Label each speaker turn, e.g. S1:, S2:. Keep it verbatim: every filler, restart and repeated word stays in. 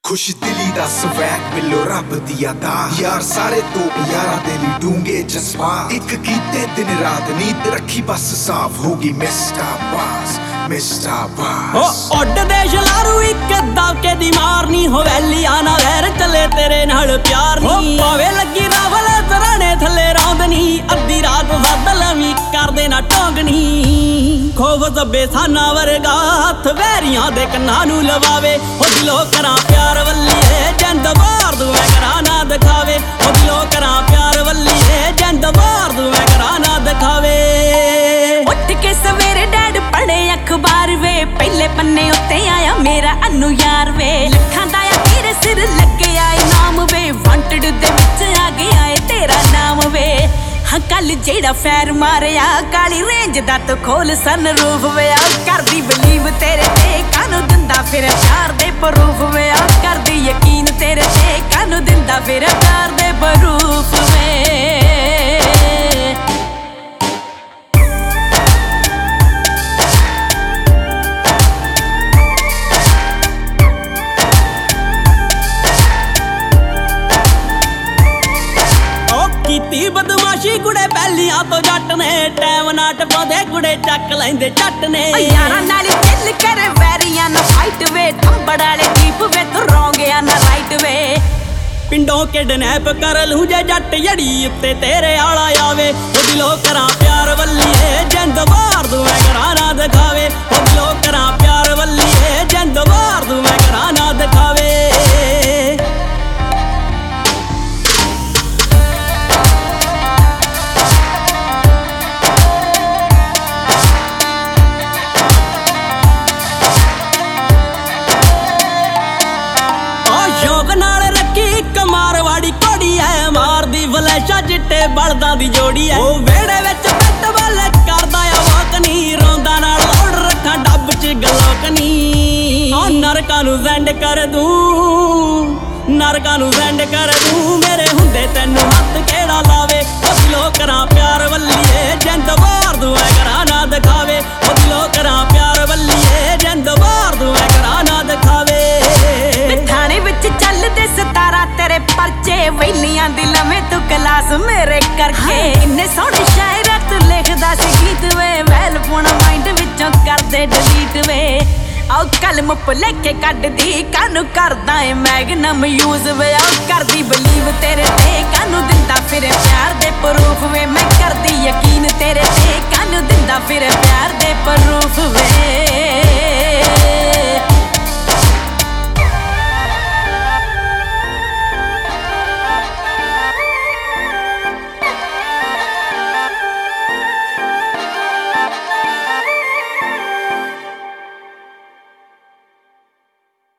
S1: खुश दिली दा स्वैग मिलो रब दी अदा यार सारे तो यारा दे ली डूंगे जज्बात एक कीते दिन रात नींद रखी बस साफ होगी मिस्टर बास मिस्टर बास
S2: ओ उड दे शलारू इक दबके दी मारनी हो वैलिया ना वैर चले तेरे नाल प्यार नी पावे लगी रावल सराणे थले रौंदनी अद्धी रात बदल वी कर देना टोंगनी खोफ दबे साना वर्गा हथ वैरियां दे कन्नां नू लवावे ओ दिलो करा प्यार वल्लीए जिंद मार दूं मैं करा ना दिखावे ओ दिलो करा प्यार वल्लीए जिंद मार दूं मैं करा ना दिखावे
S3: उठ के सवेरे डैड पढ़े अखबार वे पहले पन्ने उत्ते आया मेरा अनु यार वे लखां दा तेरे सिर लगे आए नाम वे वांटेड दे विच आ गया है तेरा नाम वे हाँ कल जेड़ा फैर मारिया काली रेंज दा तो खोल सन रूफ वे कर दी बिलीव तेरे ते कानू दिंदा फिर प्यार दे प्रूफ वे कर दी यकीन तेरे ते कानू दिंदा फिर प्यार दे प्रूफ वे
S2: कीती बदमाशी कुड़े पहलियां तो जट ने टैम नाट पादे कुड़े चक लैंदे चट ने
S3: यारा नाल दिल करे वैरियां ना फाइट वे थंबड़ वाले कीप वे तू रॉन्ग या ना राइट वे
S2: पिंडों के डनैप कर लूं जे जट जड़ी उत्ते तेरे आला आवे ओ दिलो करा प्यार वल्लीए जिंद मार दूं मैं करा ना दिखावे ओ दिलो करा प्यार वल्लीए जिंद मार दूं मैं करा ना दिखावे शौक नाल रखी इक मारवाड़ी कोड़ी है मार दी फलैशा चिट्टे बलदां दी जोड़ी है ओ वेड़े विच पिट बल करदा आ वॉक नी रोंदा नाल लोड़ रखा डब च गलोक नी ओ नरकां नू सेंड कर दूं नरकां नू सेंड कर दूं मेरे हुंदे तैनू हत्थ केड़ा लावे ओ दिलो करा प्यार वल्लीए जिंद मार दूं मैं करा ना दिखावे ओ दिलो करा प्यार वल्लीए जिंद मार दूं मैं करा ना दिखावे
S3: थाने विच चलदे सतारा तेरे परचे वैलियां दी लवे तू क्लास मेरे करके इन्ने सोहणे शायर तू लिखदा सी गीत वे वैल पुण माइंड विचों कर दे डिलीट वे आओ कलम भुलेखे कढ दी कानू करदा ए मैगनम यूज वे आओ करदी बिलीव तेरे ते कानू दिंदा फिर प्यार दे प्रूफ वे मैं करदी यकीन तेरे ते कानू दिंदा फिर प्यार दे प्रूफ वे